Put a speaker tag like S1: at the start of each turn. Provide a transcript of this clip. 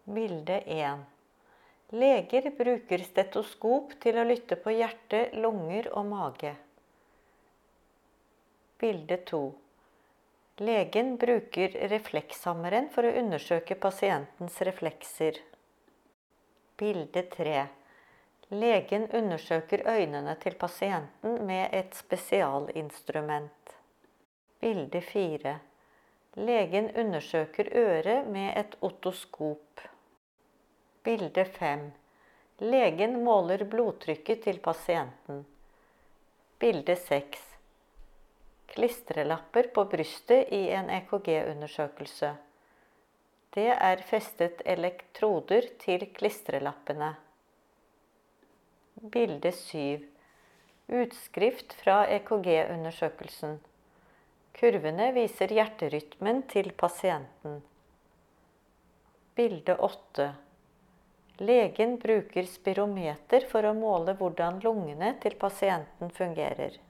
S1: Bilde 1. Leger bruker stetoskop til å lytte på hjerte, lunger og mage. Bilde 2. Legen bruker reflekshammeren for å undersøke pasientens reflekser. Bilde 3. Legen undersøker øynene til pasienten med et spesialinstrument. Bilde 4. Legen undersøker øret med et otoskop. Bilde 5. Legen måler blodtrykket til pasienten. Bilde 6. Klistrelapper på brystet i en EKG-undersøkelse. Det er festet elektroder til klistrelappene. Bilde 7. Utskrift fra EKG-undersøkelsen. Kurvene viser hjerterytmen til pasienten. Bilde 8. Legen bruker spirometer for å måle hvordan lungene til pasienten fungerer.